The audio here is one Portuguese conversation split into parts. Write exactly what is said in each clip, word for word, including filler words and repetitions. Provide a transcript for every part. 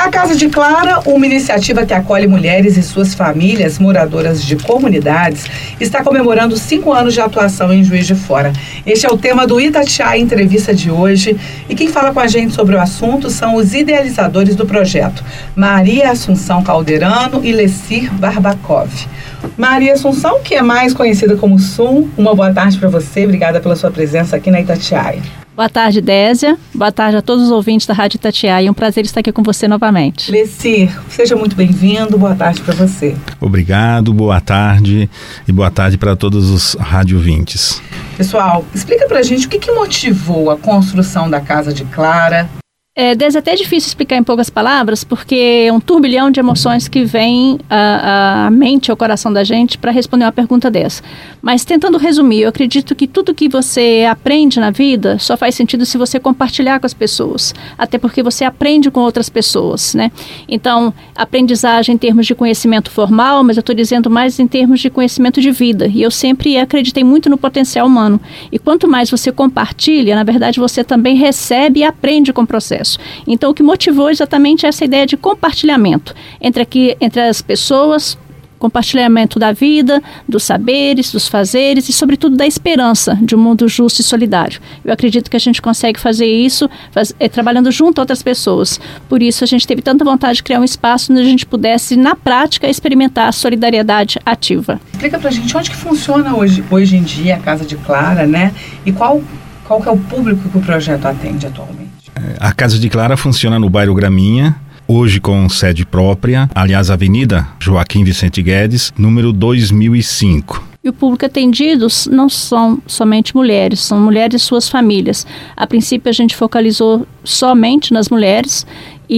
A Casa de Clara, uma iniciativa que acolhe mulheres e suas famílias moradoras de comunidades, está comemorando cinco anos de atuação em Juiz de Fora. Este é o tema do Itatiaia Entrevista de hoje e quem fala com a gente sobre o assunto são os idealizadores do projeto, Maria Assunção Calderano e Lecir Barbakov. Maria Assunção, que é mais conhecida como Sum, uma boa tarde para você, obrigada pela sua presença aqui na Itatiaia. Boa tarde, Désia. Boa tarde a todos os ouvintes da Rádio Itatiaia. É um prazer estar aqui com você novamente. Lecir, seja muito bem-vindo. Boa tarde para você. Obrigado, boa tarde e boa tarde para todos os rádio-ouvintes. Pessoal, explica para a gente o que, que motivou a construção da Casa de Clara. É, Désia, é até difícil explicar em poucas palavras, porque é um turbilhão de emoções que vem à, à mente, ao coração da gente para responder uma pergunta dessa. Mas tentando resumir, eu acredito que tudo que você aprende na vida só faz sentido se você compartilhar com as pessoas, até porque você aprende com outras pessoas, né? Então, aprendizagem em termos de conhecimento formal, mas eu estou dizendo mais em termos de conhecimento de vida. E eu sempre acreditei muito no potencial humano. E quanto mais você compartilha, na verdade, você também recebe e aprende com o processo. Então, o que motivou exatamente essa ideia de compartilhamento entre, aqui, entre as pessoas, compartilhamento da vida, dos saberes, dos fazeres e, sobretudo, da esperança de um mundo justo e solidário. Eu acredito que a gente consegue fazer isso faz, é, trabalhando junto a outras pessoas. Por isso, a gente teve tanta vontade de criar um espaço onde a gente pudesse, na prática, experimentar a solidariedade ativa. Explica pra gente onde que funciona hoje, hoje em dia a Casa de Clara, né? E qual, qual que é o público que o projeto atende atualmente? A Casa de Clara funciona no bairro Graminha, hoje com sede própria, aliás, Avenida Joaquim Vicente Guedes, número dois mil e cinco. E o público atendido não são somente mulheres, são mulheres e suas famílias. A princípio, a gente focalizou somente nas mulheres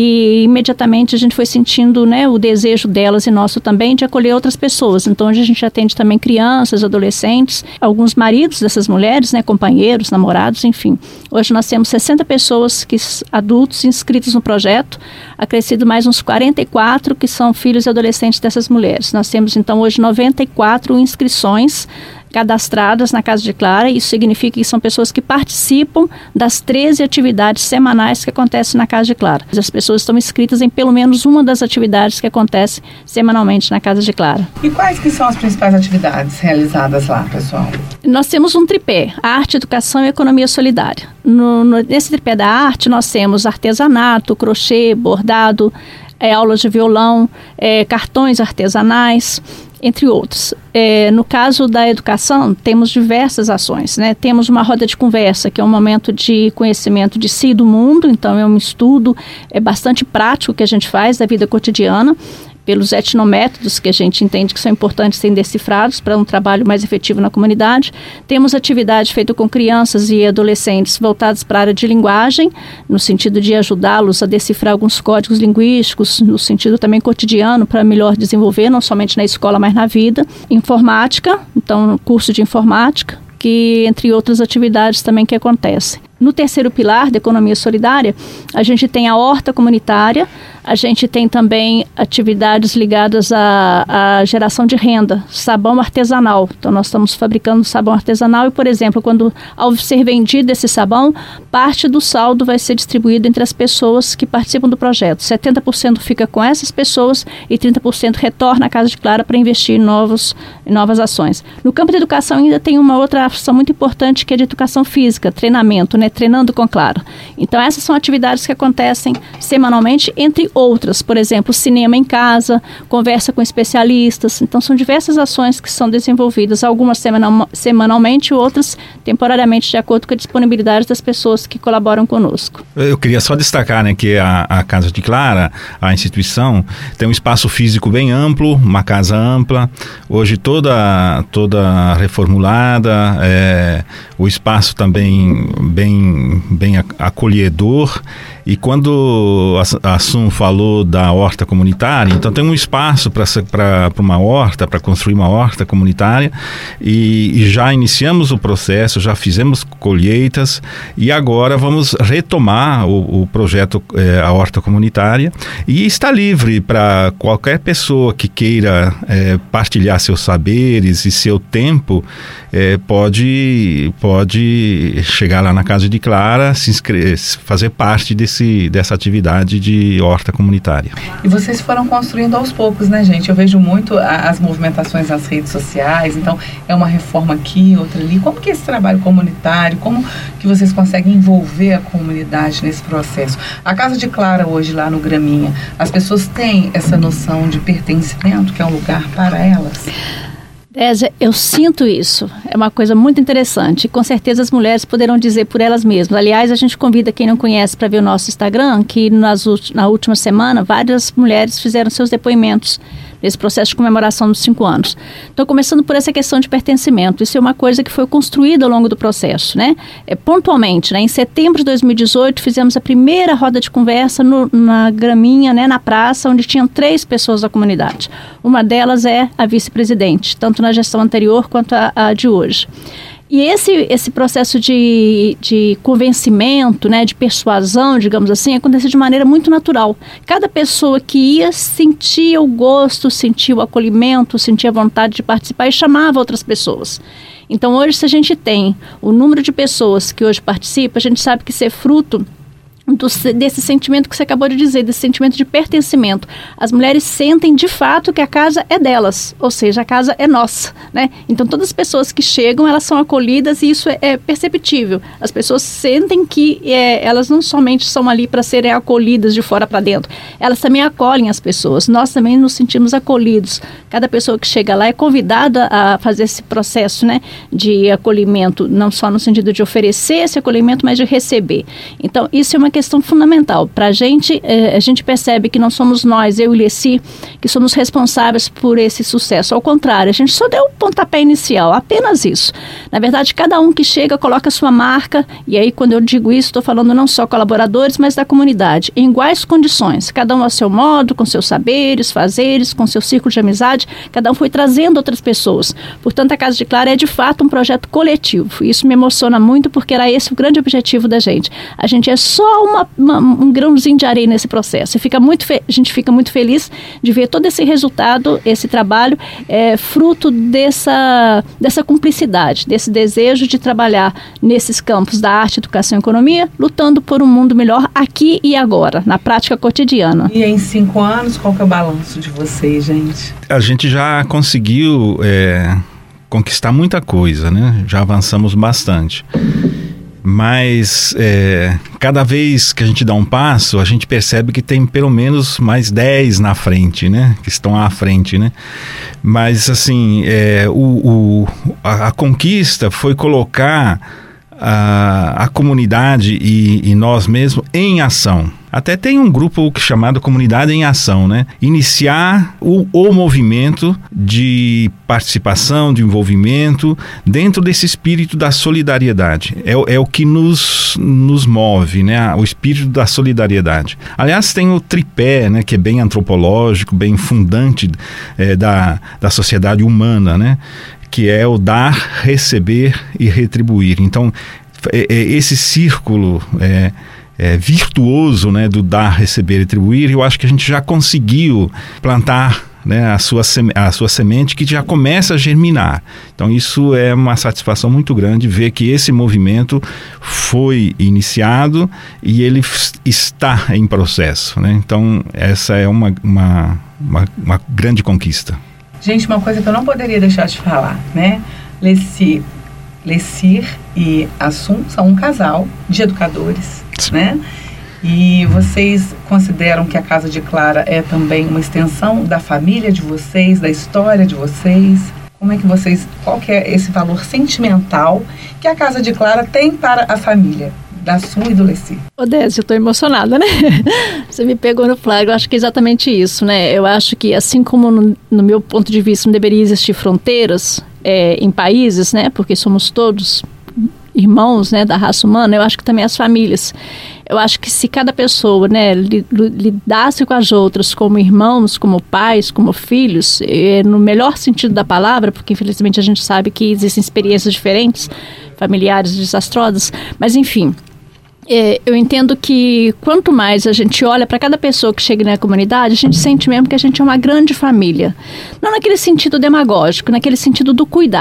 e imediatamente a gente foi sentindo, né, o desejo delas e nosso também de acolher outras pessoas. Então, hoje a gente atende também crianças, adolescentes, alguns maridos dessas mulheres, né, companheiros, namorados, enfim. Hoje nós temos sessenta pessoas, que, adultos inscritos no projeto, acrescido mais uns quarenta e quatro que são filhos e adolescentes dessas mulheres. Nós temos, então, hoje noventa e quatro inscrições cadastradas na Casa de Clara. Isso significa que são pessoas que participam das treze atividades semanais que acontecem na Casa de Clara. As pessoas estão inscritas em pelo menos uma das atividades que acontece semanalmente na Casa de Clara. E quais que são as principais atividades realizadas lá, pessoal? Nós temos um tripé, arte, educação e economia solidária. No, no, nesse tripé da arte nós temos artesanato, crochê, bordado, é, aulas de violão, é, cartões artesanais, entre outros. É, no caso da educação, temos diversas ações, né? Temos uma roda de conversa, que é um momento de conhecimento de si e do mundo, então é um estudo é bastante prático que a gente faz da vida cotidiana, pelos etnométodos que a gente entende que são importantes serem decifrados para um trabalho mais efetivo na comunidade. Temos atividade feita com crianças e adolescentes voltadas para a área de linguagem, no sentido de ajudá-los a decifrar alguns códigos linguísticos, no sentido também cotidiano, para melhor desenvolver, não somente na escola, mas na vida. Informática, então curso de informática, que entre outras atividades também que acontecem. No terceiro pilar da economia solidária, a gente tem a horta comunitária, a gente tem também atividades ligadas à, à geração de renda, sabão artesanal. Então, nós estamos fabricando sabão artesanal e, por exemplo, quando ao ser vendido esse sabão, parte do saldo vai ser distribuído entre as pessoas que participam do projeto. setenta por cento fica com essas pessoas e trinta por cento retorna à Casa de Clara para investir em, novos, em novas ações. No campo da educação ainda tem uma outra ação muito importante que é de educação física, treinamento, né? Treinando com Clara. Então, essas são atividades que acontecem semanalmente, entre outras. Por exemplo, cinema em casa, conversa com especialistas. Então, são diversas ações que são desenvolvidas, algumas semanal, semanalmente, outras temporariamente, de acordo com a disponibilidade das pessoas que colaboram conosco. Eu queria só destacar, né, que a, a Casa de Clara, a instituição, tem um espaço físico bem amplo, uma casa ampla, hoje toda, toda reformulada, é, o espaço também bem bem acolhedor. E quando a, a Sum falou da horta comunitária, então tem um espaço para uma horta, para construir uma horta comunitária, e, e já iniciamos o processo, já fizemos colheitas e agora vamos retomar o, o projeto, é, a horta comunitária, e está livre para qualquer pessoa que queira é, partilhar seus saberes e seu tempo, é, pode, pode chegar lá na Casa de Clara, se inscrever, fazer parte desse desse, dessa atividade de horta comunitária. E vocês foram construindo aos poucos, né, gente? Eu vejo muito a, as movimentações nas redes sociais, então é uma reforma aqui, outra ali. Como que é esse trabalho comunitário, como que vocês conseguem envolver a comunidade nesse processo? A Casa de Clara hoje lá no Graminha, as pessoas têm essa noção de pertencimento, que é um lugar para elas? Désia, eu sinto isso. É uma coisa muito interessante. Com certeza as mulheres poderão dizer por elas mesmas. Aliás, a gente convida quem não conhece para ver o nosso Instagram, que nas, na última semana várias mulheres fizeram seus depoimentos nesse processo de comemoração dos cinco anos. Então, começando por essa questão de pertencimento, isso é uma coisa que foi construída ao longo do processo, né? É, pontualmente, né? Em setembro de dois mil e dezoito, fizemos a primeira roda de conversa no, na Graminha, né? Na praça, onde tinham três pessoas da comunidade. Uma delas é a vice-presidente, tanto na gestão anterior quanto a, a de hoje. E esse, esse processo de, de convencimento, né, de persuasão, digamos assim, acontecia de maneira muito natural. Cada pessoa que ia sentia o gosto, sentia o acolhimento, sentia a vontade de participar e chamava outras pessoas. Então hoje, se a gente tem o número de pessoas que hoje participam, a gente sabe que isso é fruto Do, desse sentimento que você acabou de dizer, desse sentimento de pertencimento. As mulheres sentem de fato que a casa é delas, ou seja, a casa é nossa, né? Então todas as pessoas que chegam, elas são acolhidas e isso é, é perceptível. As pessoas sentem que é, elas não somente são ali para serem acolhidas de fora para dentro, elas também acolhem as pessoas. Nós também nos sentimos acolhidos. Cada pessoa que chega lá é convidada a fazer esse processo, né, de acolhimento, não só no sentido de oferecer esse acolhimento, mas de receber. Então isso é uma questão fundamental. Para a gente, eh, a gente percebe que não somos nós, eu e Leci, que somos responsáveis por esse sucesso. Ao contrário, a gente só deu o pontapé inicial, apenas isso. Na verdade, cada um que chega coloca a sua marca, e aí quando eu digo isso, estou falando não só colaboradores, mas da comunidade, em iguais condições, cada um ao seu modo, com seus saberes, fazeres, com seu círculo de amizade, cada um foi trazendo outras pessoas. Portanto, a Casa de Clara é de fato um projeto coletivo. Isso me emociona muito, porque era esse o grande objetivo da gente. A gente é só uma, uma, um grãozinho de areia nesse processo. E fica muito fe- a gente fica muito feliz de ver todo esse resultado, esse trabalho, é, fruto dessa, dessa cumplicidade, desse desejo de trabalhar nesses campos da arte, educação e economia, lutando por um mundo melhor aqui e agora, na prática cotidiana. E em cinco anos, qual que é o balanço de vocês, gente? A gente já conseguiu é, conquistar muita coisa, né? Já avançamos bastante. Mas é, cada vez que a gente dá um passo, a gente percebe que tem pelo menos mais dez na frente, né? Que estão à frente, né? Mas assim, é, o, o, a, a conquista foi colocar a, a comunidade e, e nós mesmos em ação. Até tem um grupo chamado Comunidade em Ação, né? Iniciar o, o movimento de participação, de envolvimento dentro desse espírito da solidariedade. É, é o que nos, nos move, né? O espírito da solidariedade. Aliás, tem o tripé, né? Que é bem antropológico, bem fundante é, da, da sociedade humana, né? Que é o dar, receber e retribuir. Então, é, é esse círculo... É, É, virtuoso, né, do dar, receber e retribuir, eu acho que a gente já conseguiu plantar, né, a, sua seme- a sua semente que já começa a germinar. Então isso é uma satisfação muito grande ver que esse movimento foi iniciado e ele f- está em processo, né? Então essa é uma, uma, uma, uma grande conquista. Gente, uma coisa que eu não poderia deixar de falar, né? Leci, Lecir e Assum são um casal de educadores, né? E vocês consideram que a Casa de Clara é também uma extensão da família de vocês, da história de vocês? Como é que vocês, qual que é esse valor sentimental que a Casa de Clara tem para a família da Assum e do Leci? Odésia, eu estou emocionada, né? Você me pegou no flagra, eu acho que é exatamente isso, né? Eu acho que assim como no, no meu ponto de vista não deveria existir fronteiras é, em países, né? Porque somos todos irmãos, né, da raça humana, eu acho que também as famílias. Eu acho que se cada pessoa, né, lidasse com as outras como irmãos, como pais, como filhos, é, no melhor sentido da palavra, porque infelizmente a gente sabe que existem experiências diferentes, familiares desastrosas, mas enfim... É, eu entendo que quanto mais a gente olha para cada pessoa que chega na comunidade, a gente sente mesmo que a gente é uma grande família. Não naquele sentido demagógico, naquele sentido do cuidar.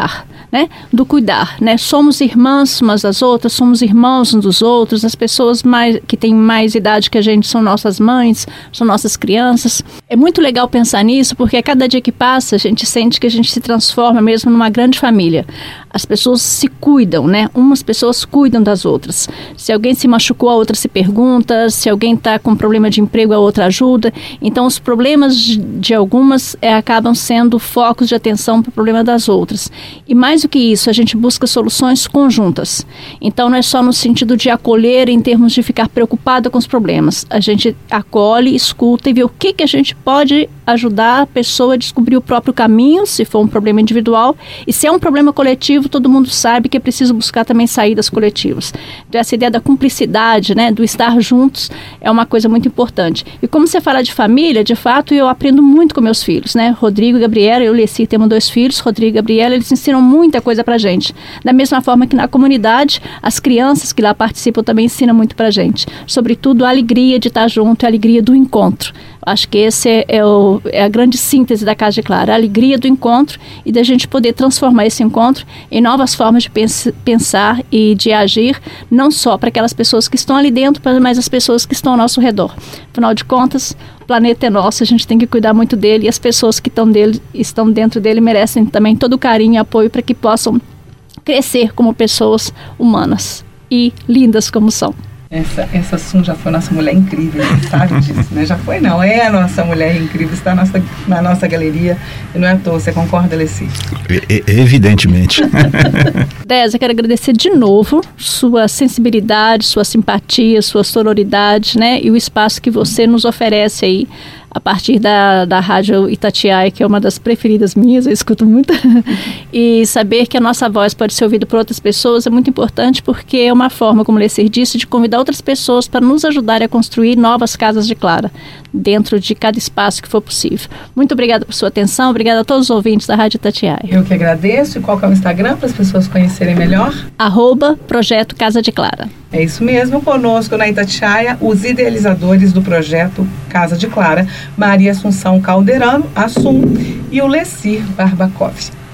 né, do cuidar, né? Somos irmãs umas das outras, somos irmãos uns dos outros, as pessoas mais, que têm mais idade que a gente são nossas mães, são nossas crianças. É muito legal pensar nisso, porque a cada dia que passa, a gente sente que a gente se transforma mesmo numa grande família. As pessoas se cuidam, né? Umas pessoas cuidam das outras. Se alguém se machucou, a outra se pergunta. Se alguém está com problema de emprego, a outra ajuda. Então, os problemas de, de algumas é, acabam sendo focos de atenção para o problema das outras. E mais do que isso, a gente busca soluções conjuntas. Então, não é só no sentido de acolher em termos de ficar preocupado com os problemas. A gente acolhe, escuta e vê o que, que a gente pode ajudar a pessoa a descobrir o próprio caminho, se for um problema individual. E se é um problema coletivo, todo mundo sabe que é preciso buscar também saídas coletivas. Então, essa ideia da cumplicidade, né, do estar juntos, é uma coisa muito importante. E como você fala de família, de fato, eu aprendo muito com meus filhos, né? Rodrigo e Gabriela, eu e Leci temos dois filhos, Rodrigo e Gabriela, eles ensinam muita coisa pra gente. Da mesma forma que na comunidade, as crianças que lá participam também ensinam muito pra gente. Sobretudo, a alegria de estar junto, a alegria do encontro. Acho que esse é, é, o, é a grande síntese da Casa de Clara, a alegria do encontro e da gente poder transformar esse encontro em novas formas de pens- pensar e de agir, não só para aquelas pessoas que estão ali dentro, mas as pessoas que estão ao nosso redor. Afinal de contas, o planeta é nosso, a gente tem que cuidar muito dele e as pessoas que estão, dele, estão dentro dele merecem também todo o carinho e apoio para que possam crescer como pessoas humanas e lindas como são. Essa, essa Sun já foi nossa mulher incrível, você sabe disso, né? Já foi não, é a nossa mulher incrível, está na nossa, na nossa galeria e não é à toa, você concorda, Leci? E, evidentemente. Désia, eu quero agradecer de novo sua sensibilidade, sua simpatia, sua sororidade, né? E o espaço que você nos oferece aí a partir da, da Rádio Itatiaia, que é uma das preferidas minhas, eu escuto muito, e saber que a nossa voz pode ser ouvida por outras pessoas é muito importante, porque é uma forma, como o Lecer disse, de convidar outras pessoas para nos ajudar a construir novas casas de Clara, dentro de cada espaço que for possível. Muito obrigada por sua atenção, obrigada a todos os ouvintes da Rádio Itatiaia. Eu que agradeço. E qual que é o Instagram para as pessoas conhecerem melhor? Arroba Projeto Casa de Clara. É isso mesmo, conosco na Itatiaia, os idealizadores do projeto Casa de Clara, Maria Assunção Calderano, Assum, e o Lecir Barbakov.